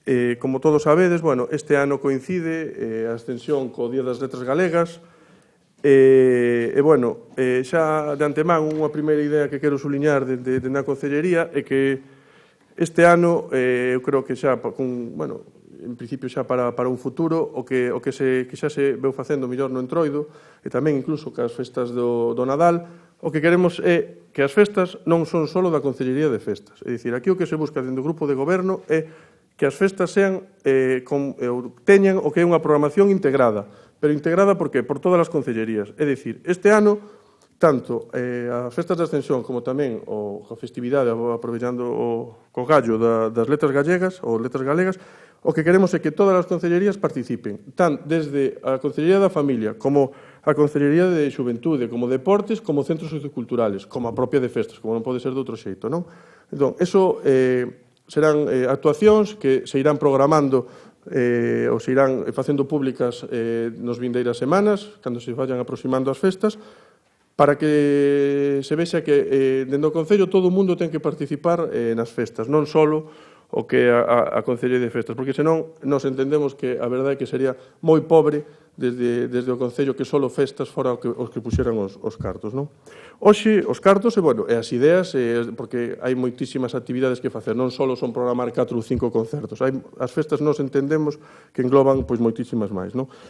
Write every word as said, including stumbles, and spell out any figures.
Eh, como todos sabedes, bueno, este ano coincide eh, a ascensión co Día das Letras Galegas. E, e bueno, eh, xa de antemán unha primeira idea que quero suliñar dende de, de na Concellería é que este ano, eh, eu creo que xa, con, bueno, en principio xa para, para un futuro, o que, o que, se, que xa se veu facendo mellor no Entroido, e tamén incluso que as festas do, do Nadal, o que queremos é que as festas non son só da Concellería de Festas. É dicir, aquí o que se busca dentro do grupo de goberno é que as festas sean, eh, con, eh, teñan o que é unha programación integrada. Pero integrada por qué? Por todas as concellerías. É dicir, este ano, tanto eh, as festas de Ascensión como tamén o, a festividade, aprovechando o, o gallo da, das letras gallegas, ou letras galegas, o que queremos é que todas as concellerías participen, tan desde a Concellería da Familia, como a Concellería de Xuventude, como Deportes, como Centros Socioculturales, como a propia de Festas, como non pode ser de outro xeito, non? Entón, eso eh, serán eh, actuacións que se irán programando eh, ou se irán facendo públicas eh, nos vindeiras semanas, cando se vayan aproximando as festas, para que se vexa que eh, dentro do Concello todo o mundo ten que participar eh, nas festas, non só o que a, a Concellería de Festas, porque senón nos entendemos que a verdade é que sería moi pobre desde, desde o Concello que só festas fora o que, os que puxeran os, os cartos, non? Hoxe, os cartos, e, bueno, e as ideas, e, porque hai moitísimas actividades que facer, non só son programar catro ou cinco concertos, hai, as festas nos entendemos que engloban pois moitísimas máis, non?